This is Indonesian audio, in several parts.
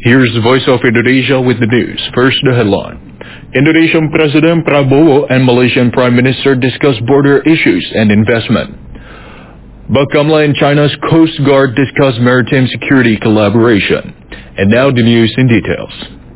Here's the Voice of Indonesia with the news. First, the headline. Indonesian President Prabowo and Malaysian Prime Minister discuss border issues and investment. Bakamla and China's Coast Guard discuss maritime security collaboration. And now the news in details.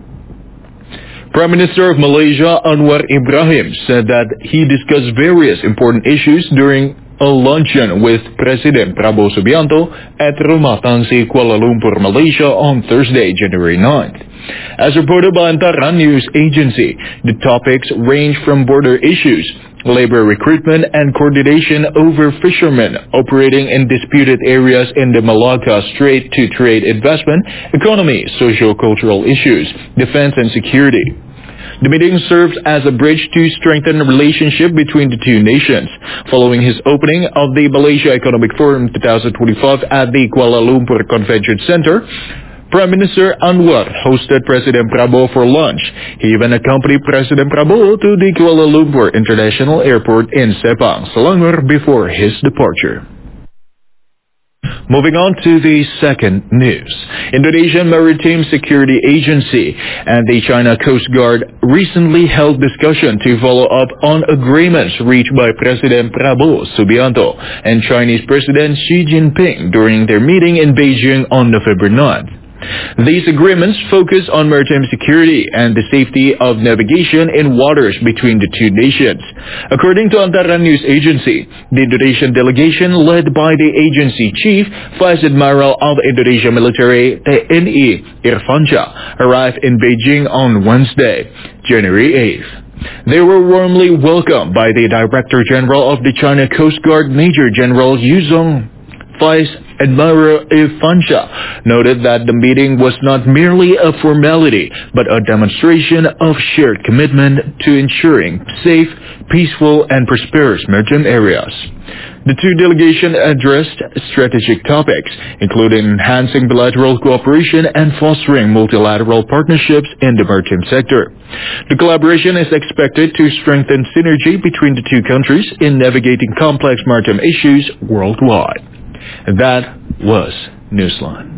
Prime Minister of Malaysia Anwar Ibrahim said that he discussed various important issues during a luncheon with President Prabowo Subianto at Rumah Tangsi Kuala Lumpur, Malaysia on Thursday, January 9th. As reported by Antara News Agency, the topics range from border issues, labor recruitment and coordination over fishermen operating in disputed areas in the Malacca Strait to trade investment, economy, socio-cultural issues, defense and security. The meeting serves as a bridge to strengthen the relationship between the two nations. Following his opening of the Malaysia Economic Forum 2025 at the Kuala Lumpur Convention Center, Prime Minister Anwar hosted President Prabowo for lunch. He even accompanied President Prabowo to the Kuala Lumpur International Airport in Sepang, Selangor before his departure. Moving on to the second news. Indonesian Maritime Security Agency and the China Coast Guard recently held discussion to follow up on agreements reached by President Prabowo Subianto and Chinese President Xi Jinping during their meeting in Beijing on November 9th. These agreements focus on maritime security and the safety of navigation in waters between the two nations. According to Antara News Agency, the Indonesian delegation led by the agency chief, Vice Admiral of Indonesia Military TNI Irfansyah, arrived in Beijing on Wednesday, January 8th. They were warmly welcomed by the Director General of the China Coast Guard, Major General Yu Zhong. Vice Admiral Irfansyah noted that the meeting was not merely a formality, but a demonstration of shared commitment to ensuring safe, peaceful, and prosperous maritime areas. The two delegations addressed strategic topics, including enhancing bilateral cooperation and fostering multilateral partnerships in the maritime sector. The collaboration is expected to strengthen synergy between the two countries in navigating complex maritime issues worldwide. That was Newsline.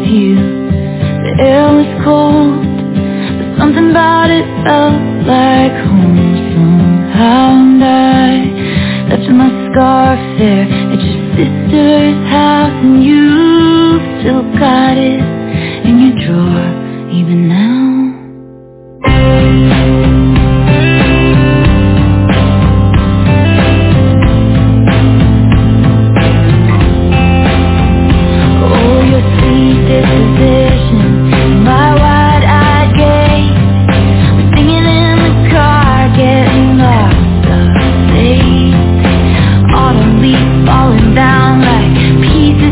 you. The air was cold, but something about it felt like home somehow. And I left my scarf there at your sister's house, and you still got it in your drawer even now. Falling down like pieces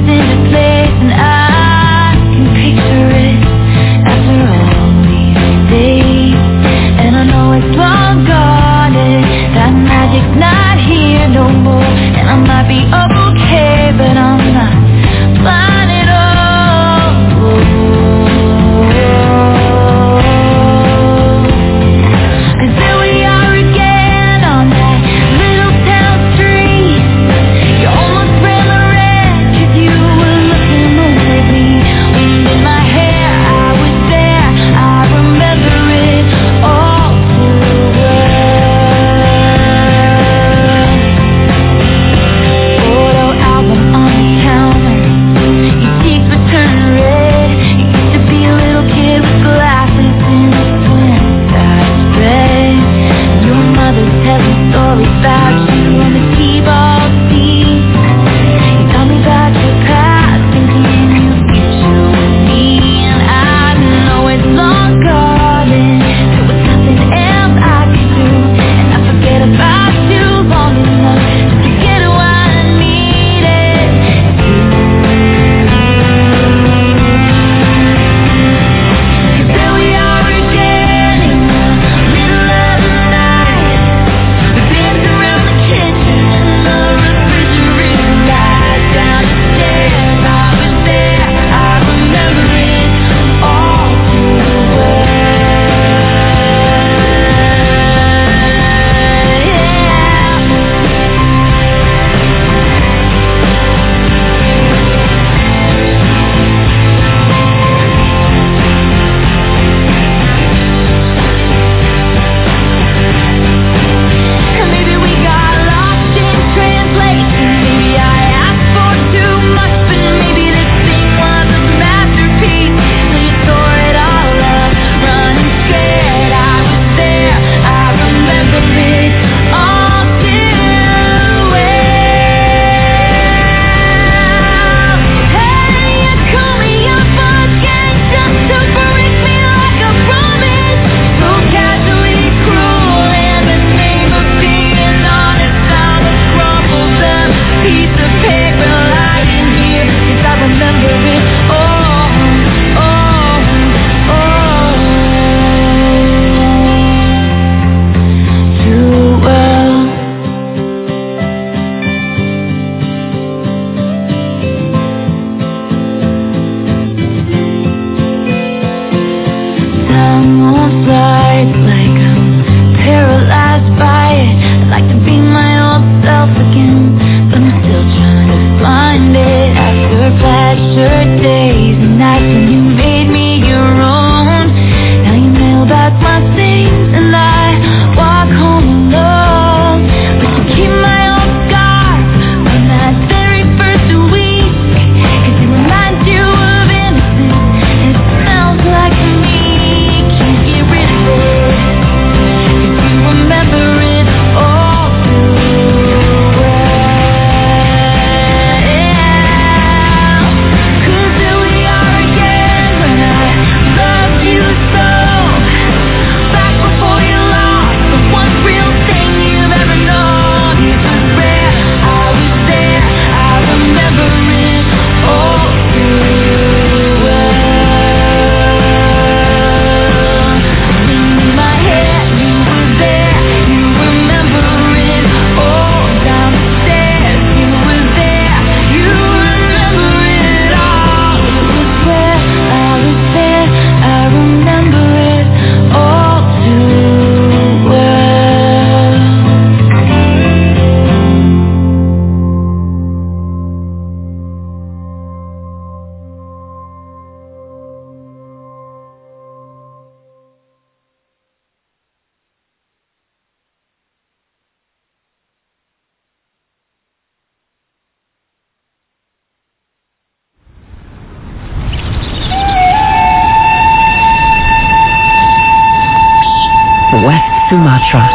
West Sumatra.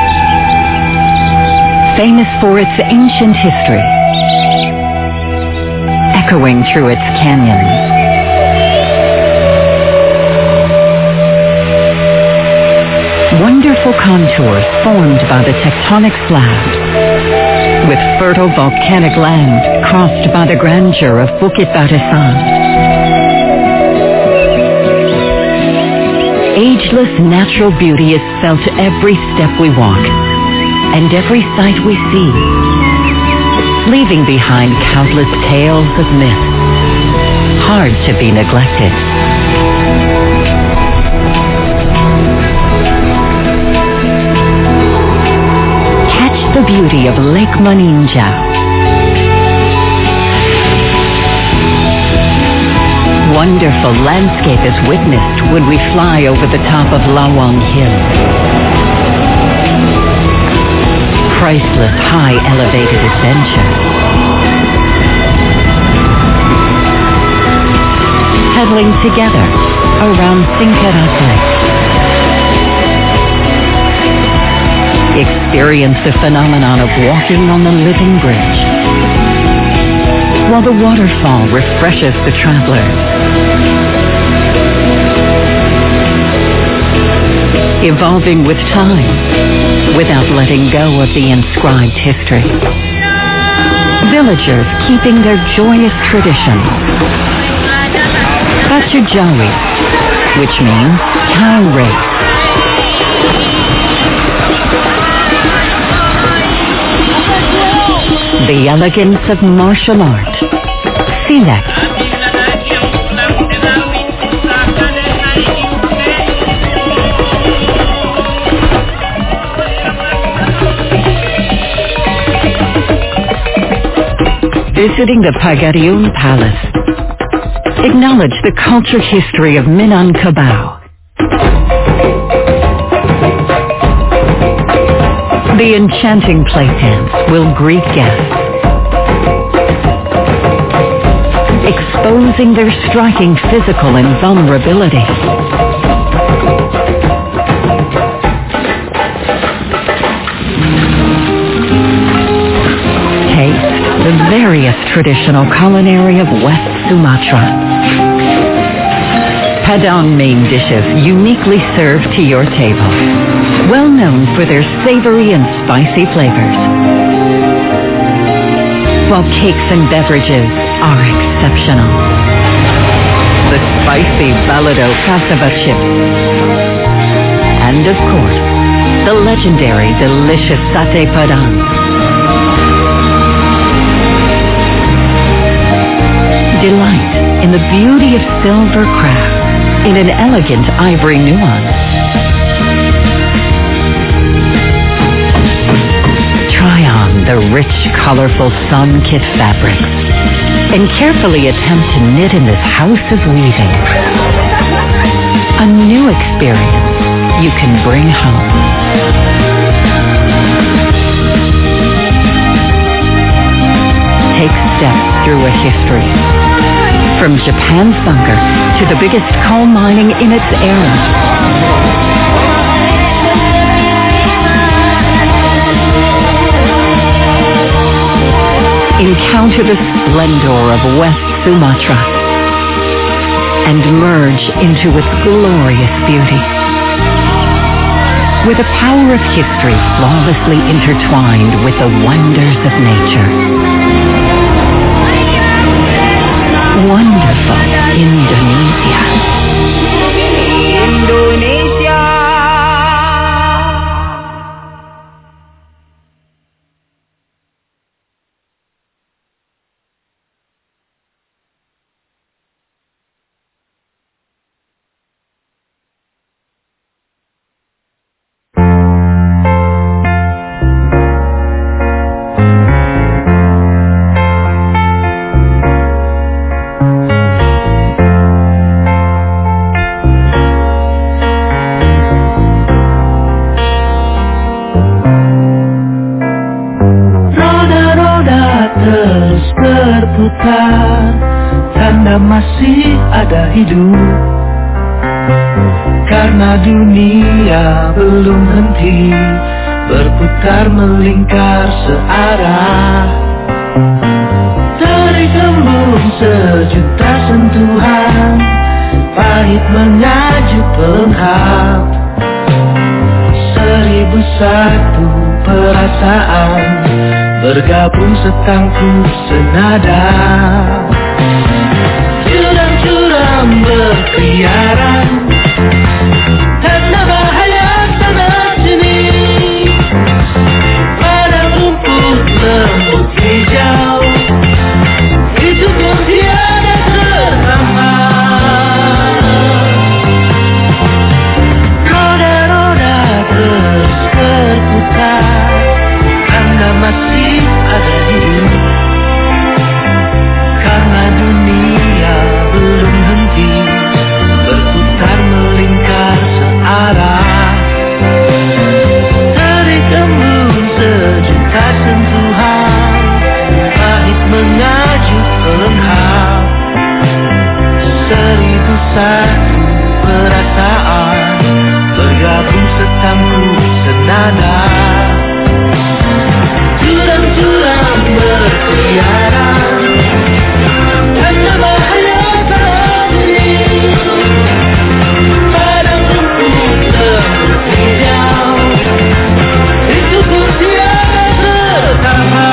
Famous for its ancient history, echoing through its canyons. Wonderful contours formed by the tectonic slabs, with fertile volcanic land crossed by the grandeur of Bukit Barisan. Ageless natural beauty is felt every step we walk and every sight we see, leaving behind countless tales of myth, hard to be neglected. Catch the beauty of Lake Maninjau. Wonderful landscape is witnessed when we fly over the top of Lawang Hill. Priceless high elevated adventure. Paddling together around Singkarat Lake. Experience the phenomenon of walking on the living bridge, while the waterfall refreshes the travelers. Evolving with time, without letting go of the inscribed history. Villagers keeping their joyous traditions. Bachajawi, which means cow race. The elegance of martial art. Silat. Visiting the Pagadian Palace. Acknowledge the cultured history of Minangkabau. The enchanting play dance will greet guests, exposing their striking physical invulnerability. Taste the various traditional culinary of West Sumatra. Padang main dishes uniquely served to your table, well known for their savory and spicy flavors. While cakes and beverages are exceptional. The spicy balado cassava chips. And of course, the legendary delicious satay padang. Delight in the beauty of silver craft in an elegant ivory nuance. Try on the rich, colorful sun-kit fabrics and carefully attempt to knit in this house of weaving. A new experience you can bring home. Take steps through a history. From Japan's bunker to the biggest coal mining in its era. Encounter the splendor of West Sumatra and merge into its glorious beauty. With the power of history flawlessly intertwined with the wonders of nature. Wonderful Indonesia. Indonesia. Tanda masih ada hidup Karena dunia belum henti berputar melingkar searah, tarik embun sejuta sentuhan, pahit mengajuk pelengkap, 1001 perasaan bergabung setangkup senada. Curam-curam berkeliaran, karena bahaya sana sini, padang rumput lembut hijau, itu pun tiada tertama. Roda-roda terus berputar, Anda masih ada hidup, karena dunia belum henti berputar melingkar searah, tarik embun sejuta sentuhan, pahit mengajuk pelengkap, 1001 perasaan bergabung setangkup senada. Curam-curam berkeliaran, hanya bahaya terjadi, padang rumput lembut hijau, itu pun tiada tertahan.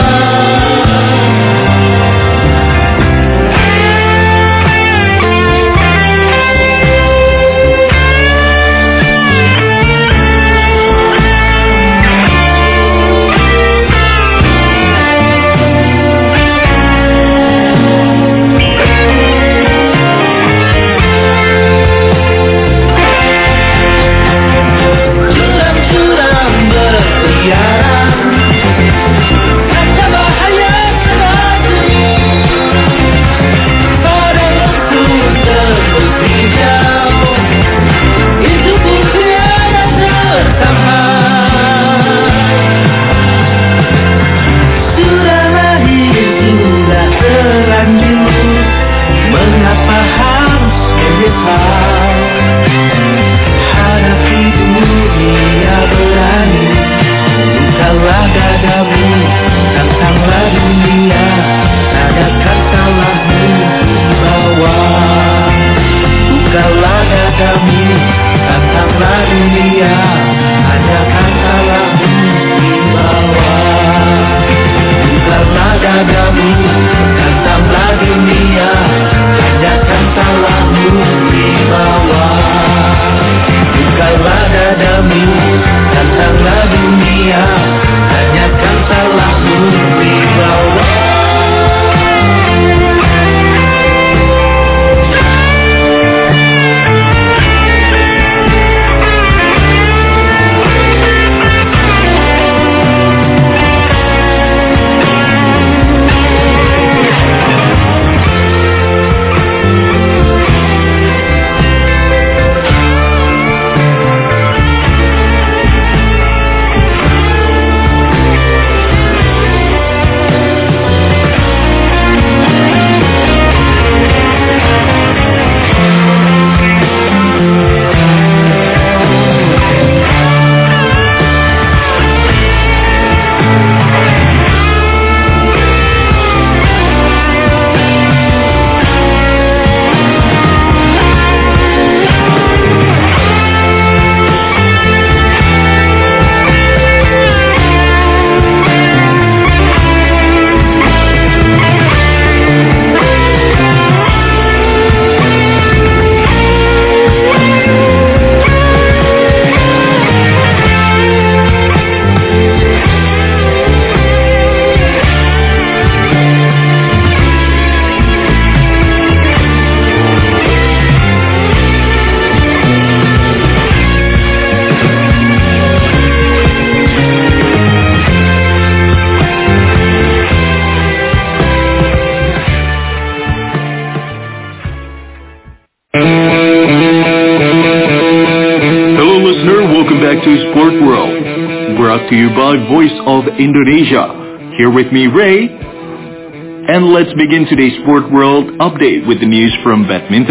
Sport World, brought to you by Voice of Indonesia. Here with me, Ray. And let's begin today's Sport World update with the news from badminton.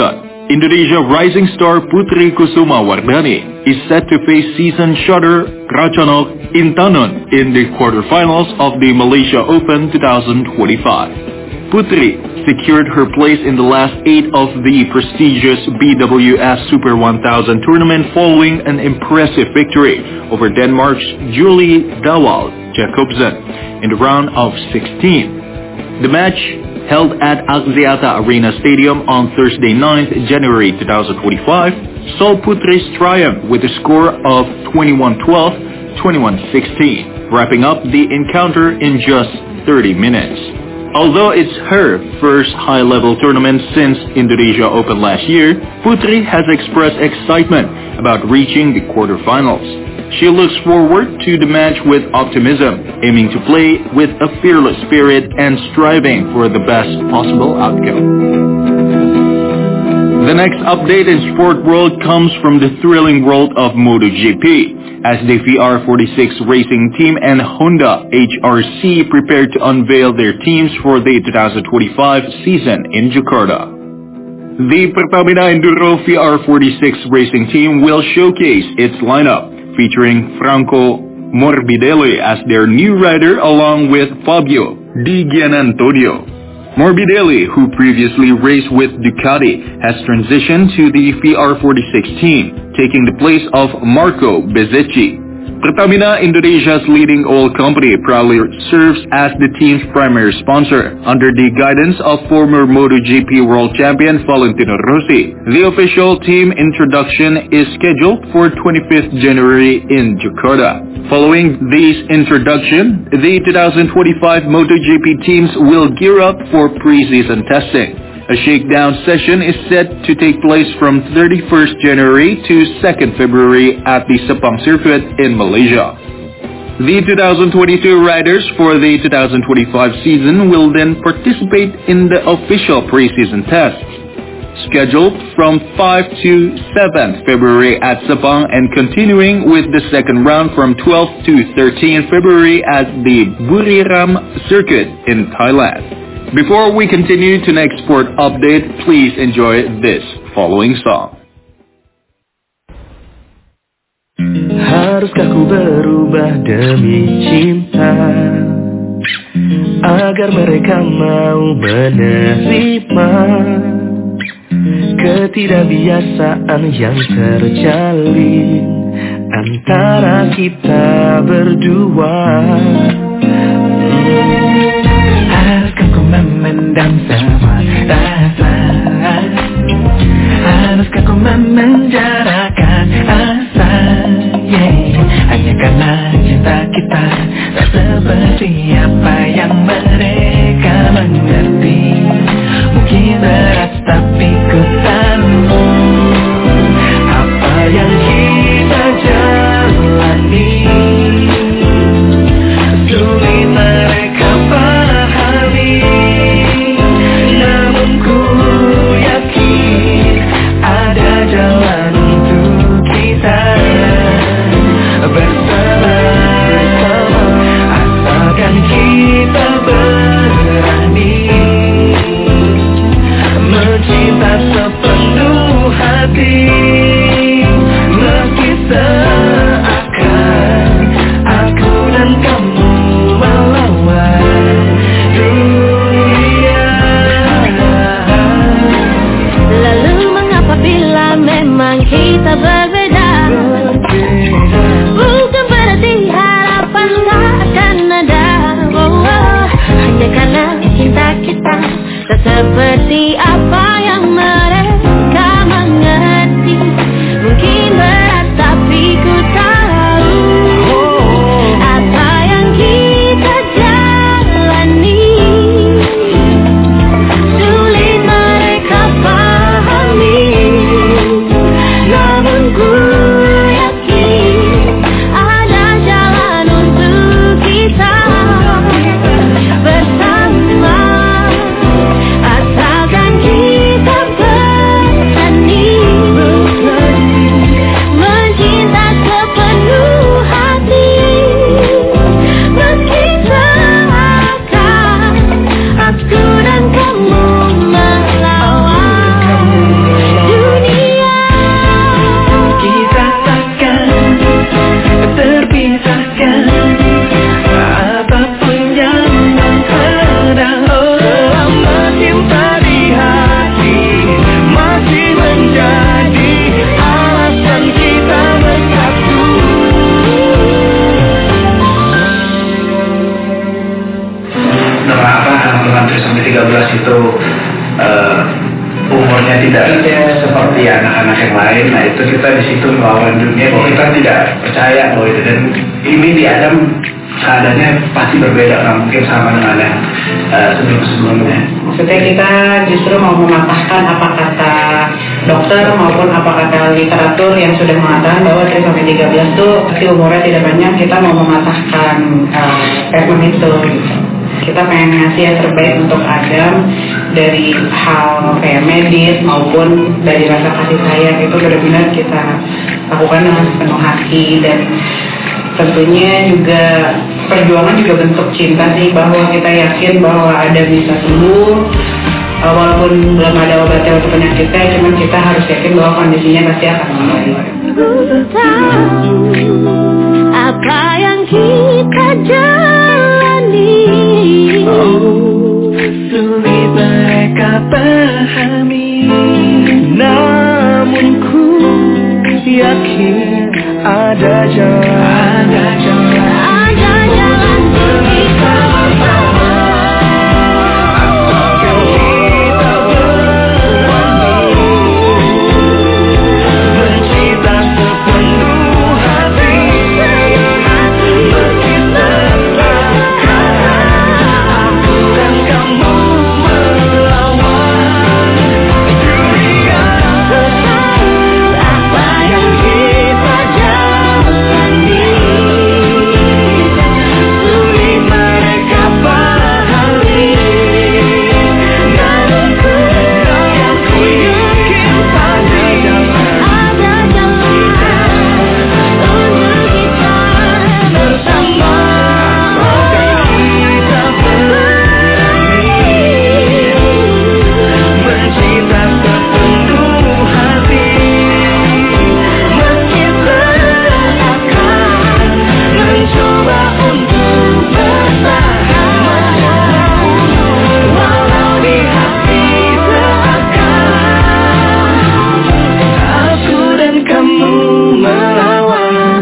Indonesia rising star Putri Kusuma Wardani is set to face season shutter Ratchanok Intanon in the quarterfinals of the Malaysia Open 2025. Putri secured her place in the last 8 of the prestigious BWS Super 1000 tournament following an impressive victory over Denmark's Julie Dawald Jacobsen in the round of 16. The match, held at Axiata Arena Stadium on Thursday 9th January 2025, saw Putri's triumph with a score of 21-12, 21-16, wrapping up the encounter in just 30 minutes. Although it's her first high-level tournament since Indonesia Open last year, Putri has expressed excitement about reaching the quarterfinals. She looks forward to the match with optimism, aiming to play with a fearless spirit and striving for the best possible outcome. The next update in sport world comes from the thrilling world of MotoGP, as the VR46 racing team and Honda HRC prepare to unveil their teams for the 2025 season in Jakarta. The Pertamina Enduro VR46 racing team will showcase its lineup, featuring Franco Morbidelli as their new rider along with Fabio Di Gianantonio. Morbidelli, who previously raced with Ducati, has transitioned to the VR46 team, taking the place of Marco Bezzecchi. Pertamina, Indonesia's leading oil company, proudly serves as the team's primary sponsor under the guidance of former MotoGP world champion Valentino Rossi. The official team introduction is scheduled for 25th January in Jakarta. Following this introduction, the 2025 MotoGP teams will gear up for pre-season testing. A shakedown session is set to take place from 31st January to 2nd February at the Sepang circuit in Malaysia. The 2022 riders for the 2025 season will then participate in the official preseason tests, scheduled from 5 to 7th February at Sepang and continuing with the second round from 12th to 13th February at the Buriram circuit in Thailand. Before we continue to next sport update, please enjoy this following song. Haruskah ku berubah demi cinta agar mereka mau menerima ketidakbiasaan yang terjalin antara kita berdua? Haruskah ku memendam semua rasa? Haruskah ku memenjarakan asa? Hanya karena cinta kita tak seperti apa yang mereka mengerti. Mungkin berat tapi ku tahu apa yang kita jalani. Sulit mereka pahami, namun ku yakin ada jalan untuk kita bersama, asalkan kita berani mencinta sepenuh yang lain. Nah itu kita di situ melawan dunia bahwa kita tidak percaya bahwa itu, dan ini di Adam keadaannya pasti berbeda, nggak mungkin sama dengan yang sebelum-sebelumnya. Maksudnya kita justru mau mematahkan apa kata dokter maupun apa kata literatur yang sudah mengatakan bahwa 3-13 tuh pasti umurnya tidak banyak. Kita mau mematahkan statement itu gitu. Kita pengen ngasih yang terbaik untuk Adam, dari hal kayak medis maupun dari rasa kasih sayang itu benar-benar kita lakukan dengan sepenuh hati. Dan tentunya juga perjuangan juga bentuk cinta sih, bahwa kita yakin bahwa Adam bisa sembuh walaupun belum ada obatnya untuk penyakitnya, cuman kita harus yakin bahwa kondisinya pasti akan membaik. Apa yang kita jalani, sulit mereka pahami, namun ku yakin ada jalan untuk kita bersama. Asalkan kita berani mencinta sepenuh hati, meski tertekan aku dan kamu melawan dunia. apa yang kita jalani, Sulit mereka pahami, namun ku yakin pada jalan ada jalan untuk kita bersama. kita berani mencinta sepenuh hati, meski tertekan mencoba untuk bertahan, walau di hati seakan aku dan kamu melawan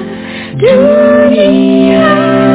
dunia.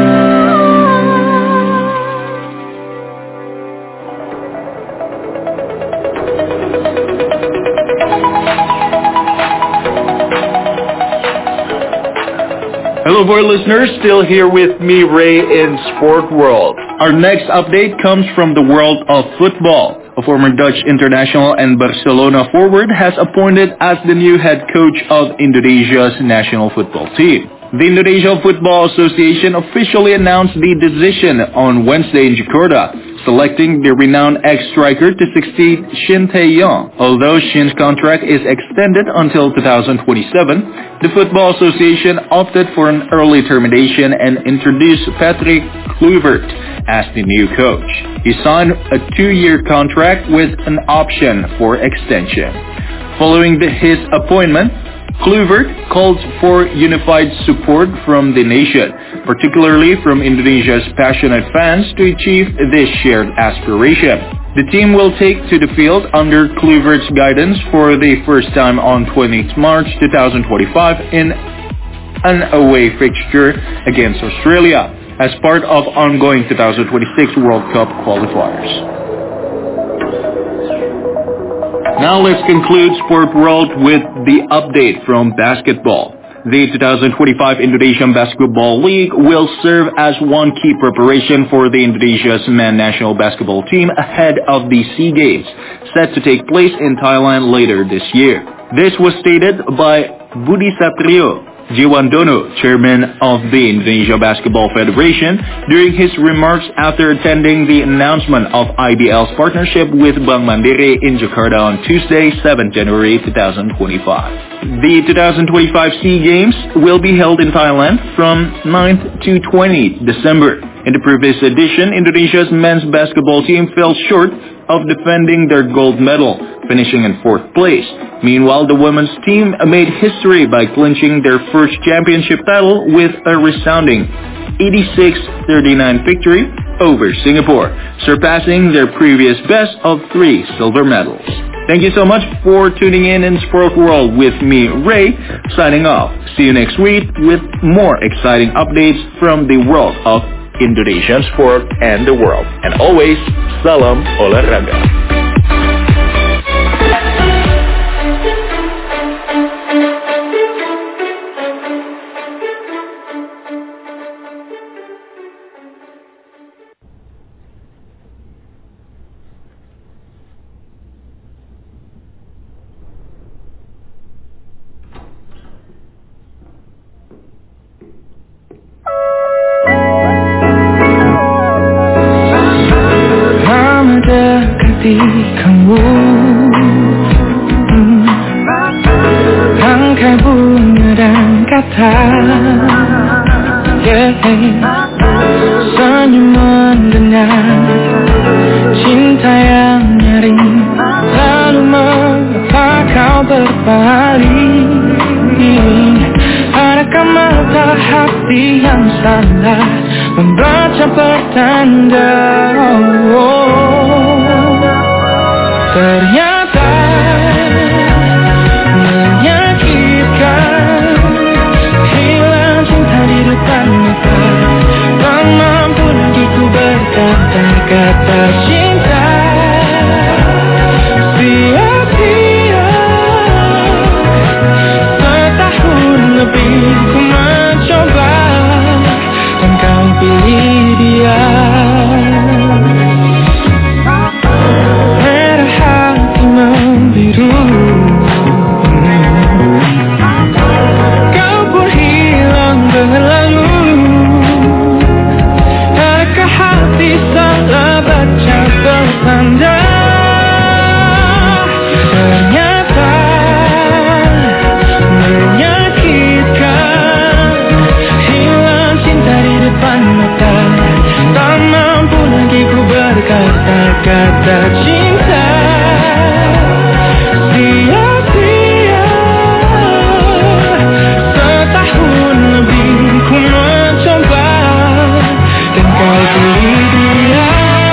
Hello, boy listeners. Still here with me, Ray, in Sport World. Our next update comes from the world of football. A former Dutch international and Barcelona forward has appointed as the new head coach of Indonesia's national football team. The Indonesia Football Association officially announced the decision on Wednesday in Jakarta, selecting the renowned ex-striker to succeed Shin Tae-yong. Although Shin's contract is extended until 2027, the Football Association opted for an early termination and introduced Patrick Kluivert as the new coach. He signed a 2-year contract with an option for extension. Following his appointment, Kluivert called for unified support from the nation, particularly from Indonesia's passionate fans, to achieve this shared aspiration. The team will take to the field under Kluivert's guidance for the first time on 20th March 2025 in an away fixture against Australia as part of ongoing 2026 World Cup qualifiers. Now let's conclude Sport World with the update from basketball. The 2025 Indonesian Basketball League will serve as one key preparation for the Indonesia's men's national basketball team ahead of the SEA Games, set to take place in Thailand later this year. This was stated by Budi Satrio Jiwandono, chairman of the Indonesia Basketball Federation, during his remarks after attending the announcement of IBL's partnership with Bank Mandiri in Jakarta on Tuesday, 7 January 2025. The 2025 SEA Games will be held in Thailand from 9th to 20th December. In the previous edition, Indonesia's men's basketball team fell short of defending their gold medal, finishing in 4th place. Meanwhile, the women's team made history by clinching their first championship title with a resounding 86-39 victory over Singapore, surpassing their previous best of 3 silver medals. Thank you so much for tuning in Sport World with me, Ray, signing off. See you next week with more exciting updates from the world of Indonesian sport and the world. And always, salam olahraga. mata, senyum mendengar cinta yang nyaring. Lalu mengapa kau berpaling? Adakah mata hati yang salah membaca pertanda? Ternyata menyakitkan, hilang cinta di depan mata. Tak mampu lagi ku berkata-kata cinta. Sia-sia, setahun lebih ku mencoba, dan kau pilih dia. Merah hati membiru, kau pun hilang berlalu. Adakah hati salah baca pertanda? Ternyata menyakitkan, hilang cinta di depan mata. Tak mampu lagi ku berkata-kata cinta. Sia-sia, setahun lebih ku mencoba, dan kau pilih dia.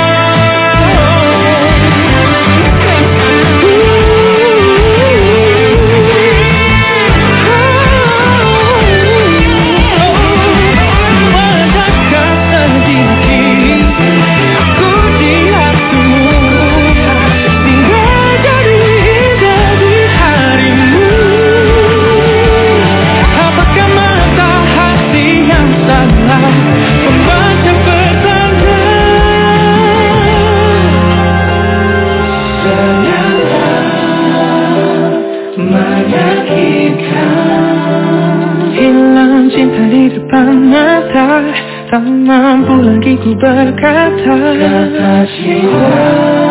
Hilang cinta di depan mata, tak mampu lagi ku berkata kata cinta.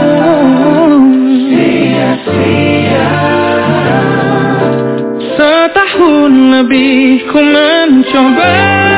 Sia-sia, setahun lebih ku mencoba.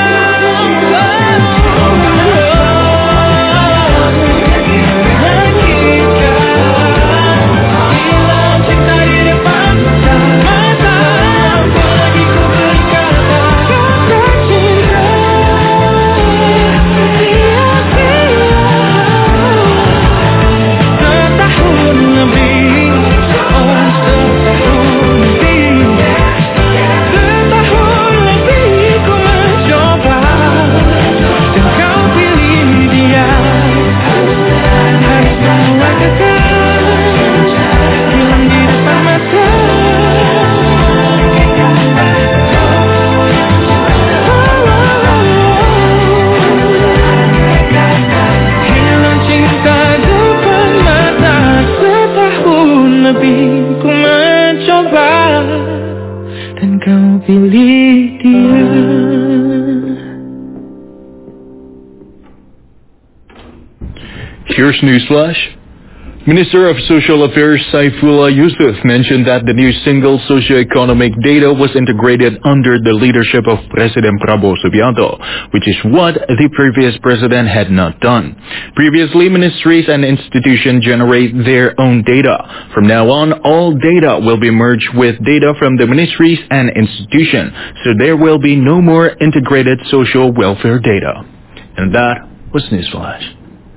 Here's Newsflash. Minister of Social Affairs Saifullah Yusuf mentioned that the new single socio-economic data was integrated under the leadership of President Prabowo Subianto, which is what the previous president had not done. Previously, ministries and institutions generate their own data. From now on, all data will be merged with data from the ministries and institutions, so there will be no more integrated social welfare data. And that was Newsflash.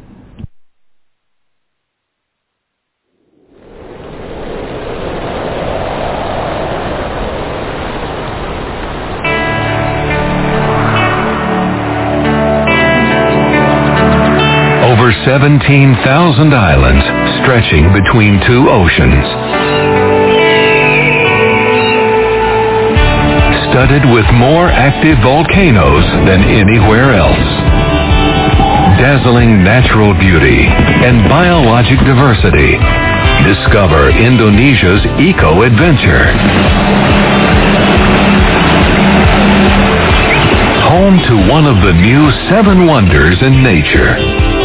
Over 17,000 islands stretching between two oceans. Studded with more active volcanoes than anywhere else. Dazzling natural beauty and biologic diversity. Discover Indonesia's eco-adventure. Home to one of the new 7 wonders in nature.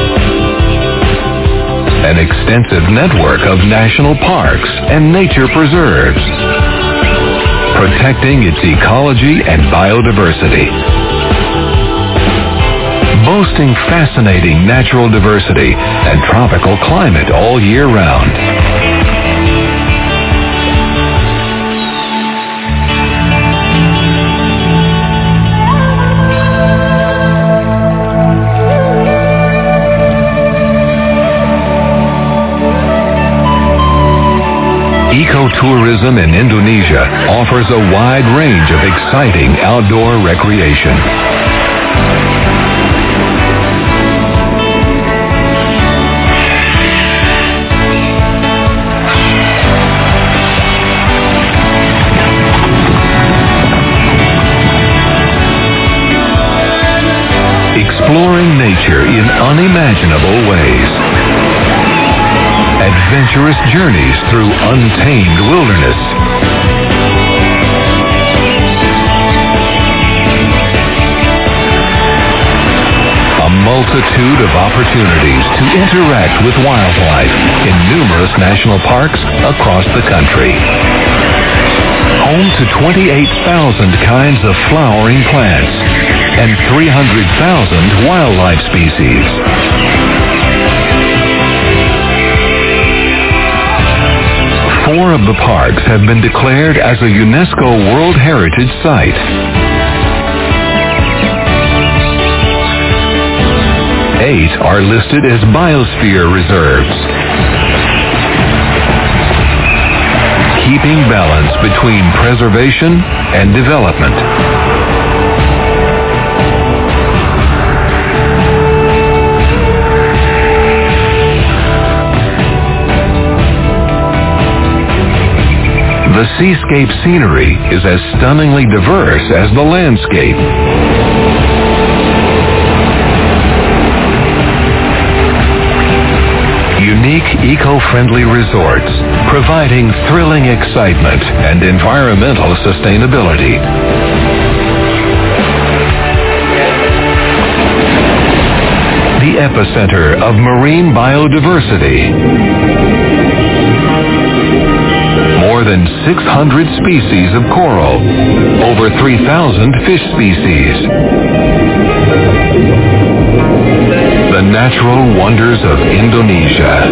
An extensive network of national parks and nature preserves. Protect protecting its ecology and biodiversity. Boasting fascinating natural diversity and tropical climate all year round. Ecotourism in Indonesia offers a wide range of exciting outdoor recreation. Exploring nature in unimaginable ways. Adventurous journeys through untamed wilderness. A multitude of opportunities to interact with wildlife in numerous national parks across the country. Home to 28,000 kinds of flowering plants and 300,000 wildlife species. Four of the parks have been declared as a UNESCO World Heritage Site. 8 are listed as biosphere reserves, keeping balance between preservation and development. The seascape scenery is as stunningly diverse as the landscape. Unique eco-friendly resorts, providing thrilling excitement and environmental sustainability. The epicenter of marine biodiversity. More than 600 species of coral, over 3,000 fish species. The natural wonders of Indonesia.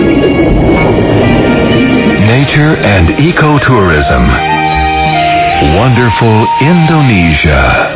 Nature and ecotourism. Wonderful Indonesia.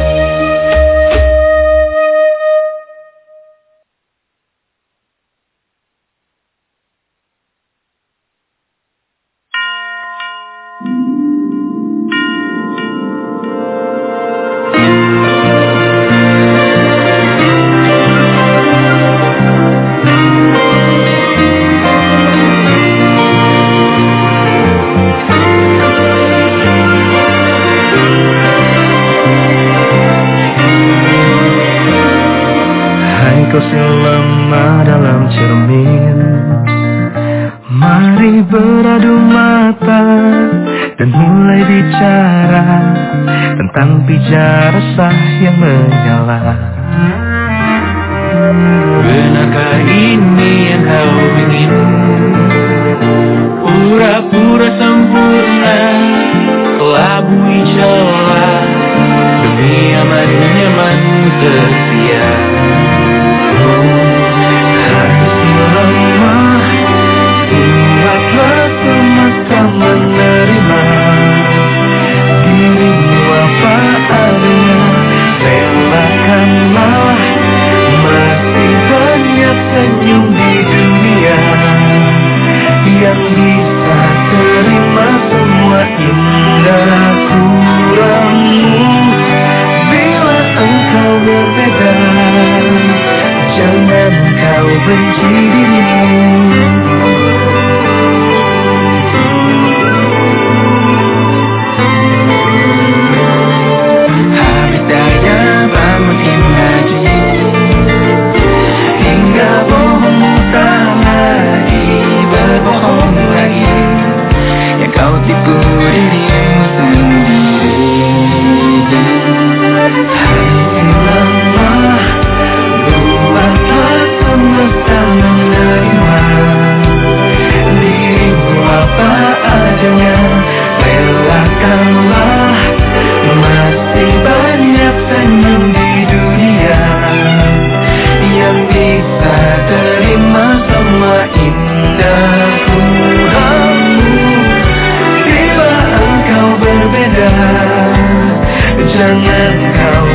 Tentang pijar resah yang menyala. Benarkah ini yang kau ingin? Pura-pura sempurna, kelabui celah demi aman nyaman setia. Hati lemah, buatlah semesta menerima dirimu apa adanya. Relakanlah, masih banyak senyum di dunia yang bisa terima semua indah kurangmu. Bila engkau berbeda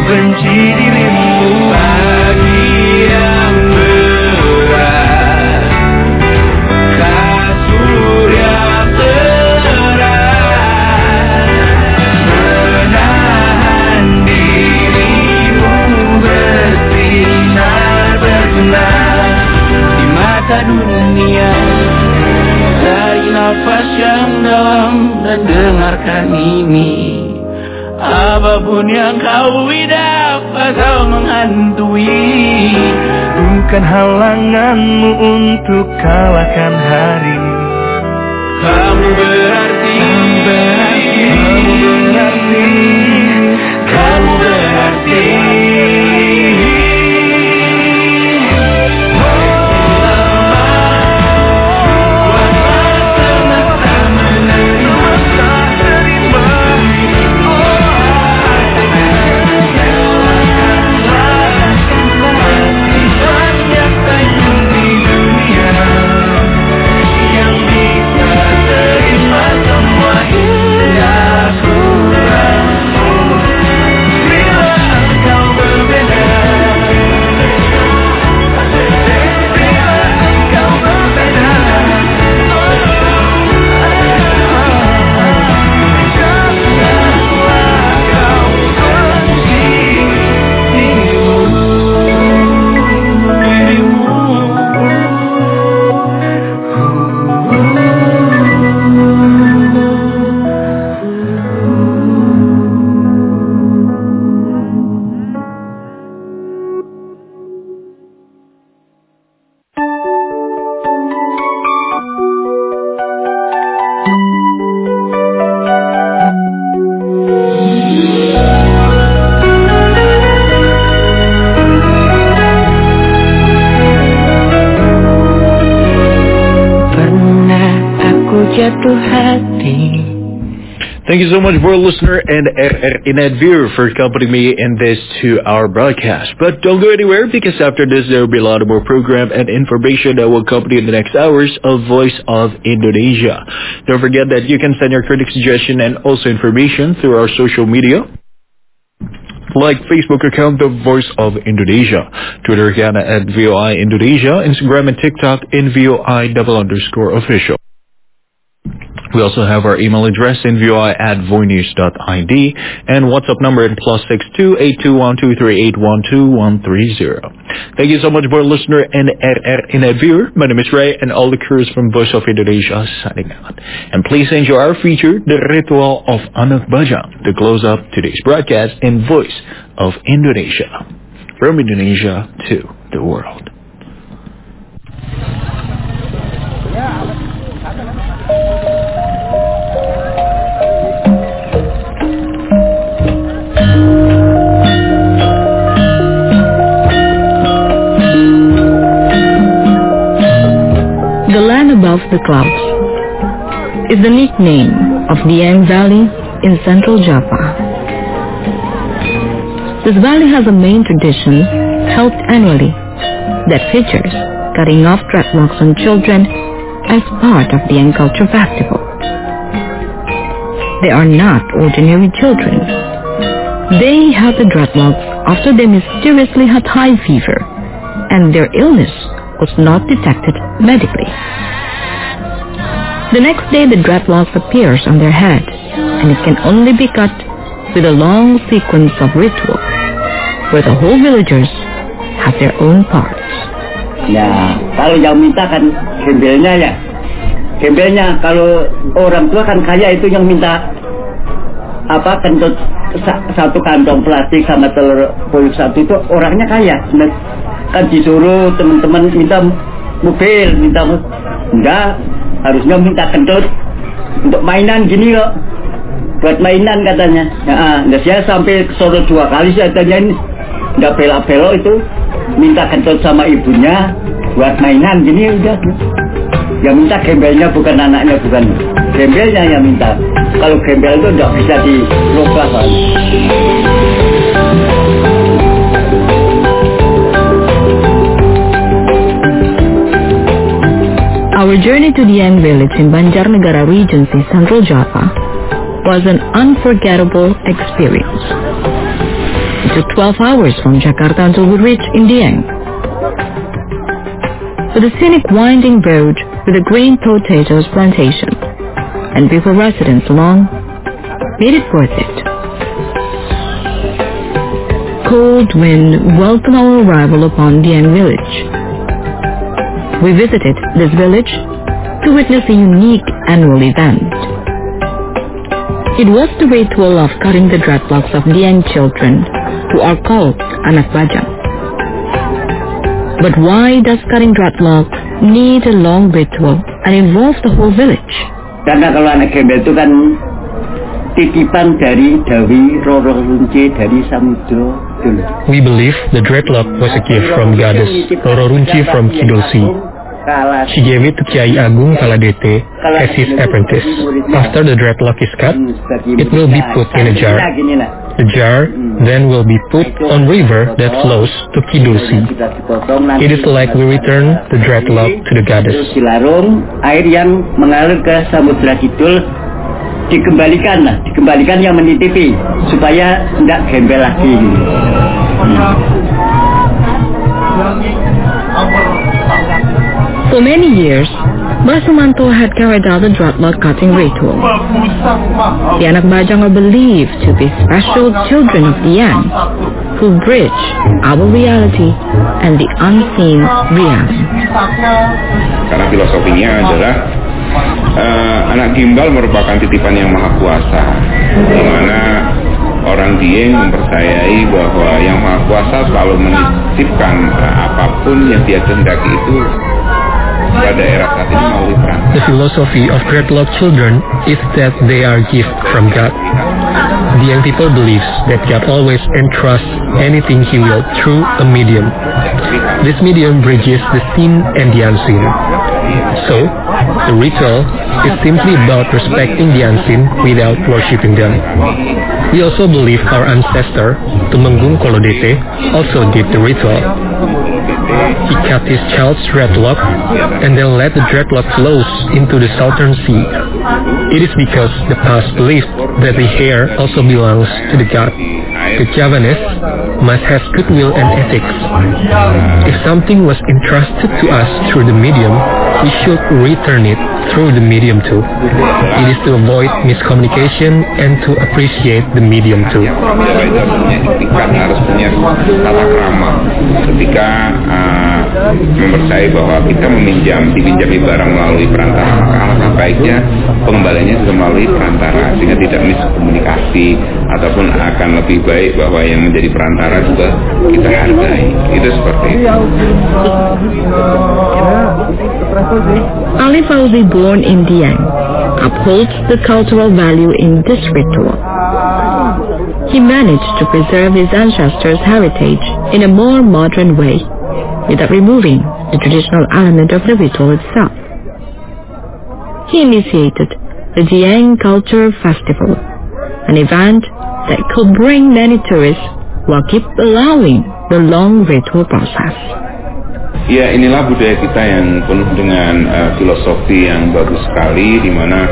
benci dirimu. Pagi yang berat, kasur yang berat, menahan dirimu bersinar di mata dunia. Tarik nafas yang dalam dan dengarkan ini. Apapun yang kau idap atau menghantui, bukan halanganmu untuk kalahkan hari. Kamu berarti, kamu berarti. Thank you so much for listener and Ined Viewer for accompanying me in this 2-hour broadcast. But don't go anywhere, because after this there will be a lot of more program and information that will accompany in the next hours of Voice of Indonesia. Don't forget that you can send your critic suggestion and also information through our social media, like Facebook account The Voice of Indonesia, Twitter account at VOI Indonesia, Instagram and TikTok in VOI_official. We also have our email address in voi@voinews.id and WhatsApp number in +62 8212381230. Thank you so much for listener and Ined Viewer. My name is Ray, and all the crews from Voice of Indonesia signing out. And please enjoy our feature, The Ritual of Anak Bajang, to close up today's broadcast in Voice of Indonesia. From Indonesia to the world. The land above the clouds is the nickname of Dieng Valley in central Java. This valley has a main tradition held annually that features cutting off dreadlocks on children as part of the Dieng Culture Festival. They are not ordinary children. They had the dreadlocks after they mysteriously had high fever, and their illness was not detected medically. The next day the dreadlocks appears on their head, and it can only be cut with a long sequence of ritual where the whole villagers have their own parts. Ya, kalau yang minta kan gembelnya ya. Gembelnya kalau orang tua kan kaya itu yang minta kentut satu kantong plastik sama telur puyuh satu itu orangnya kaya. Kan disuruh teman-teman minta mobil, enggak, harusnya minta kentut untuk mainan gini loh, buat mainan katanya. Nah, saya sampai ke Solo 2 kali saya tanyain, enggak belok-belok itu minta kentut sama ibunya buat mainan gini udah. Yang minta gembelnya bukan anaknya, bukan gembelnya yang minta. Kalau gembel itu enggak bisa dirubah kan. Our journey to Dieng village in Banjarnegara Regency, Central Java, was an unforgettable experience. It took 12 hours from Jakarta until we reached Indiang. With a scenic winding road with a green potatoes plantation and people residents along, made it worth it. Cold wind welcomed our arrival upon Dieng village. We visited this village to witness a unique annual event. It was the ritual of cutting the dreadlocks of Dieng children, who are called anak bajang. But why does cutting dreadlocks need a long ritual and involve the whole village? Karena kalau anak gembel itu kan titipan dari Dewi Roro Runci dari Samudra dulu. We believe the dreadlock was a gift from goddess Roro Runci from Kidul Sea. She gave it to Kiai Agung Kaladete as his apprentice. After the dreadlock is cut, it will be put in a jar. The jar then will be put on river that flows to Kidul Sea. It is like we return the dreadlock to the goddess. Dilarung, air yang mengalir ke Samudra Kidul dikembalikan yang menitipi supaya tidak gembel lagi. For many years, Mbah Sumanto had carried out the dreadlock cutting ritual. The anak bajang are believed to be special children of Dieng, who bridge our reality and the unseen reality. Karena filosofinya adalah anak gimbal merupakan titipan yang maha kuasa, di mana orang Dieng mempercayai bahwa yang maha kuasa selalu menitipkan apapun yang dia kehendaki itu pada era saat ini melalui perantara. The philosophy of dreadlock children is that they are gift from God. The young people believes that God always entrusts anything He will through a medium. This medium bridges the seen and the unseen. So, the ritual is simply about respecting the unseen without worshipping them. We also believe our ancestor, Tumenggung Kolodete, also did the ritual. He cut his child's dreadlock and then let the dreadlock flows into the southern sea. It is because the past believed that the hair also belongs to the god. The Javanese must have goodwill and ethics. If something was entrusted to us through the medium, we should return it through the medium too. It is to avoid miscommunication and to appreciate the medium too. Harus punya tata krama ketika mempercayai bahwa kita dipinjami barang melalui perantara, maka alangkah baiknya pengembaliannya juga melalui perantara sehingga tidak miskomunikasi, ataupun akan lebih baik bahwa yang menjadi perantara juga kita hargai. Itu seperti itu. Ali Fauzi, born in Dieng, upholds the cultural value in this ritual. He managed to preserve his ancestors' heritage in a more modern way, without removing the traditional element of the ritual itself. He initiated the Dieng Culture Festival, an event that could bring many tourists while keep allowing the long ritual process. Ya, inilah budaya kita yang penuh dengan filosofi yang bagus sekali, di mana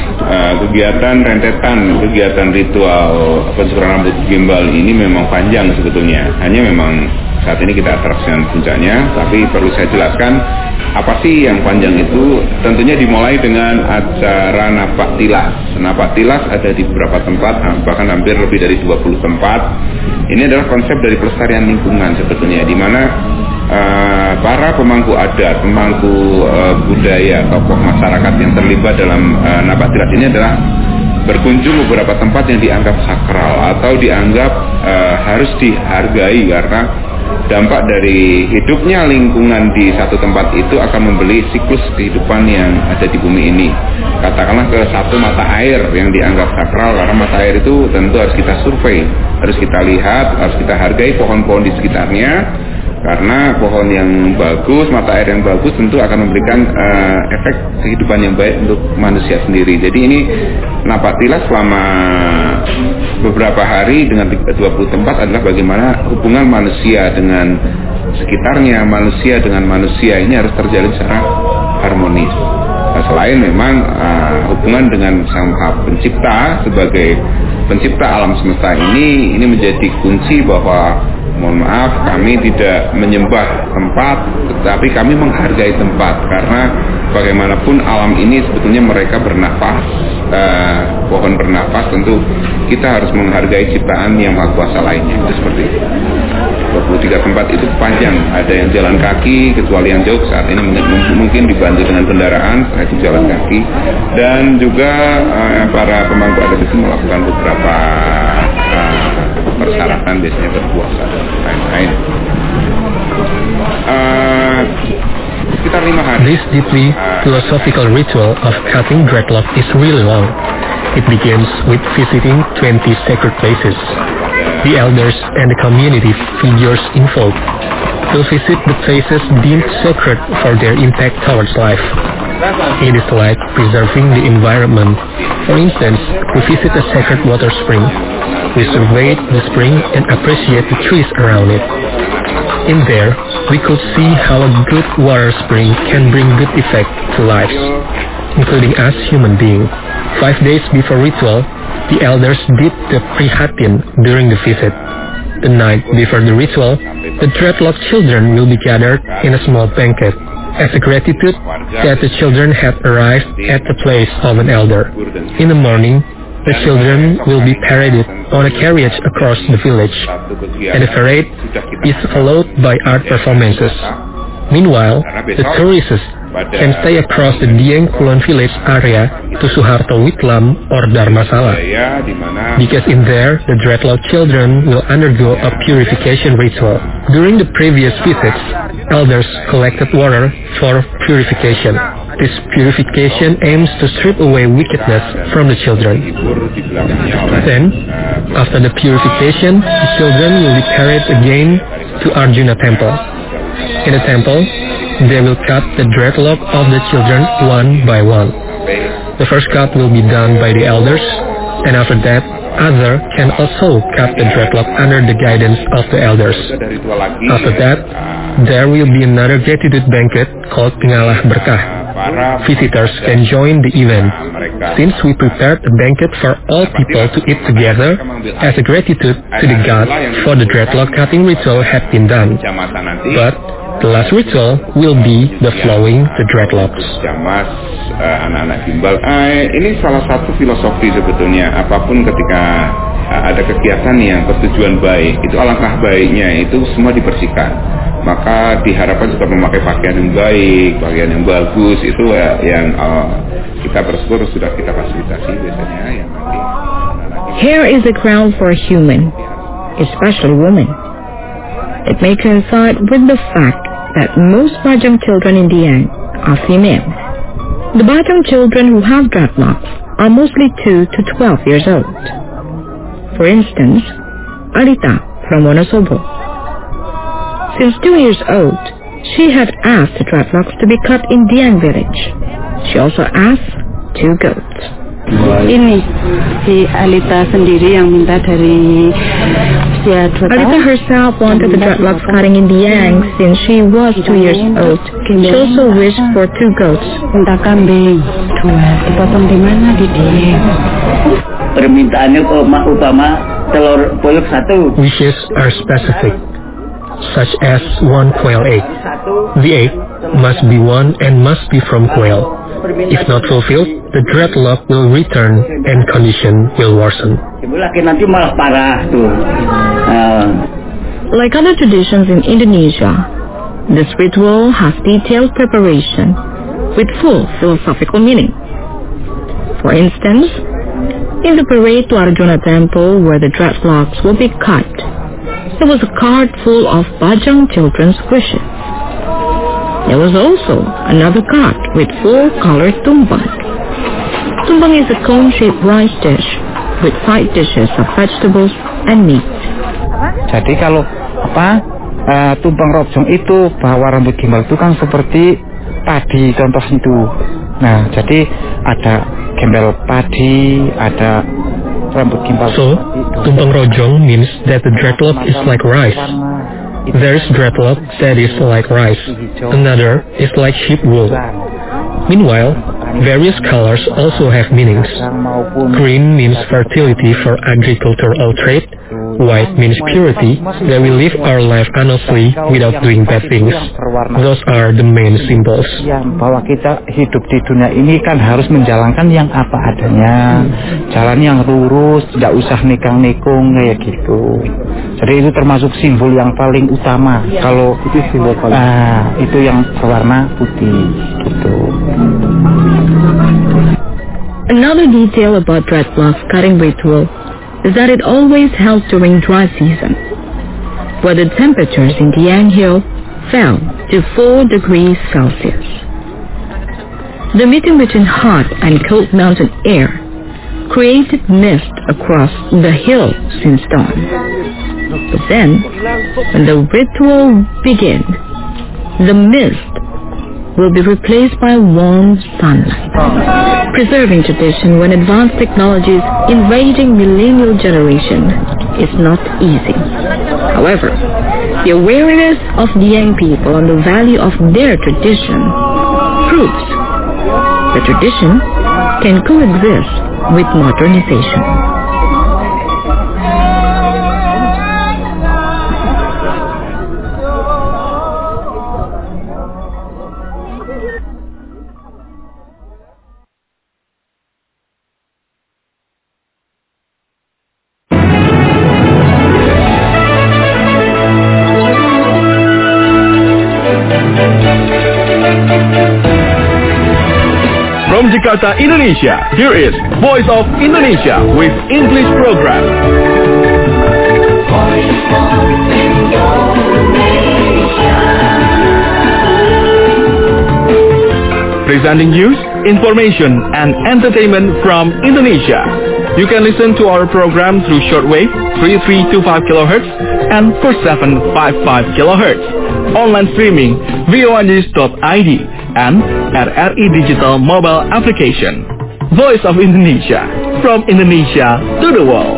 kegiatan ritual pencukuran rambut gimbal ini memang panjang sebetulnya. Hanya memang saat ini kita atraksikan puncaknya, tapi perlu saya jelaskan apa sih yang panjang itu. Tentunya dimulai dengan acara napak tilas. Napak tilas ada di beberapa tempat, bahkan hampir lebih dari 20 tempat. Ini adalah konsep dari pelestarian lingkungan sebetulnya, di mana para pemangku adat, pemangku budaya, tokoh masyarakat yang terlibat dalam napak tilas ini adalah berkunjung beberapa tempat yang dianggap sakral atau dianggap harus dihargai karena dampak dari hidupnya lingkungan di satu tempat itu akan membeli siklus kehidupan yang ada di bumi ini. Katakanlah ke satu mata air yang dianggap sakral, karena mata air itu tentu harus kita survei, harus kita lihat, harus kita hargai pohon-pohon di sekitarnya. Karena pohon yang bagus, mata air yang bagus tentu akan memberikan efek kehidupan yang baik untuk manusia sendiri. Jadi ini napak tilas selama beberapa hari dengan 20 tempat adalah bagaimana hubungan manusia dengan sekitarnya, manusia dengan manusia ini harus terjalin secara harmonis. Nah, selain memang hubungan dengan Sang Maha Pencipta sebagai pencipta alam semesta ini menjadi kunci bahwa mohon maaf kami tidak menyembah tempat, tetapi kami menghargai tempat, karena bagaimanapun alam ini sebetulnya mereka bernafas, pohon bernafas, tentu kita harus menghargai ciptaan yang maha kuasa lainnya. Itu seperti itu. 23 tempat itu panjang, ada yang jalan kaki, kecuali yang jauh saat ini mungkin dibantu dengan kendaraan, setelah itu jalan kaki, dan juga para pemangku adat itu melakukan beberapa persyaratan, biasanya berpuasa dan lain-lain. Sekitar 5 hari. This deeply philosophical ritual of cutting dreadlock is really long. It begins with visiting 20 sacred places. The elders and the community figures involved will visit the places deemed sacred for their impact towards life. It is like preserving the environment. For instance, we visit a sacred water spring. We surveyed the spring and appreciate the trees around it. In there, we could see how a good water spring can bring good effect to lives, including us human beings. 5 days before ritual, the elders did the prihatin during the visit. The night before the ritual, the dreadlock children will be gathered in a small banquet as a gratitude that the children had arrived at the place of an elder. In the morning, the children will be paraded on a carriage across the village, and the parade is followed by art performances. Meanwhile, the tourists can stay across the Dieng Kulon village area to Suharto Witlam or Dharmasala, because in there the dreadlock children will undergo a purification ritual. During the previous visits, elders collected water for purification. This purification aims to strip away wickedness from the children. Then, after the purification, the children will be carried again to Arjuna Temple. In the temple, they will cut the dreadlock of the children one by one. The first cut will be done by the elders, and after that, others can also cut the dreadlock under the guidance of the elders. After that, there will be another gratitude banquet called Pingalah Berkah. Visitors can join the event, since we prepared a banquet for all people to eat together as a gratitude to the God for the dreadlock cutting ritual had been done. But the last ritual will be the flowing the dreadlocks. Anak-anak gimbal. Ini salah satu filosofi sebetulnya. Apapun ketika ada kegiatan yang bertujuan baik, itu alangkah baiknya itu semua dibersihkan. Maka diharapkan juga memakai pakaian yang baik, pakaian yang bagus. Itu yang kita bersyukur sudah kita fasilitasi biasanya yang nanti. Hair is a crown for a human, especially women. It may coincide with the fact that most Bajang children in Dieng are female. The Bajang children who have dreadlocks are mostly 2 to 12 years old. For instance, Alita from Wonosobo. Since 2 years old, she had asked the dreadlocks to be cut in Dieng village. She also asked 2 goats. Ini si Alita sendiri yang minta dari usia 2 tahun. Alita herself wanted the dreadlocks cutting in Dieng since she was 2 years old. She also wished for 2 goats. Minta kambing 2, dipotong di mana? Di Dieng. Permintaannya utama telur puyuh 1. Wishes are specific, such as 1 quail egg. The egg must be 1 and must be from quail. If not fulfilled, the dreadlock will return and condition will worsen. Nanti malah parah tuh. Like other traditions in Indonesia, this ritual has detailed preparation with full philosophical meaning. For instance, in the parade to Arjuna Temple where the dreadlocks will be cut, there was a cart full of Bajang children's wishes. There was also another cart with full-colored tumpeng. Tumpeng is a cone-shaped rice dish with side dishes of vegetables and meat. Jadi kalau tumpeng robjong itu bahwa rambut gimbal itu kan seperti padi contoh itu. Nah, jadi ada gembel padi, ada rambut gimbal. So, tumpeng rojong means that the dreadlock is like rice. There is dreadlock that is like rice. Another is like sheep wool. Meanwhile, Various colors also have meanings. Green means fertility for agricultural trade. White means purity, that we live our life honestly without doing bad things. Those are the main symbols. Bahwa kita hidup di dunia ini kan harus menjalankan yang apa adanya, jalan yang lurus, tidak usah nikung-nikung kayak gitu. Jadi itu termasuk simbol yang paling utama. Kalau itu simbol paling itu yang berwarna putih gitu. Another detail about red cloth cutting ritual is that it always held during dry season, where the temperatures in Dieng Hill fell to 4 degrees Celsius. The meeting between hot and cold mountain air created mist across the hill since dawn. But then, when the ritual begins, the mist will be replaced by warm sunlight. Preserving tradition when advanced technologies invading millennial generation is not easy. However, the awareness of the young people on the value of their tradition proves that tradition can coexist with modernization. From Jakarta, Indonesia, here is Voice of Indonesia with English program. Voice of Indonesia. Presenting news, information, and entertainment from Indonesia. You can listen to our program through shortwave 3325 kHz and 4755 kHz. Online streaming voanews.id and at RI Digital mobile application. Voice of Indonesia, from Indonesia to the world.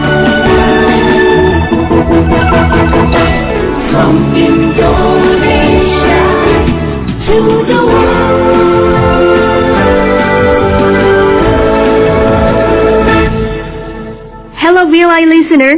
From Indonesia to the world. Hello, VOA listener.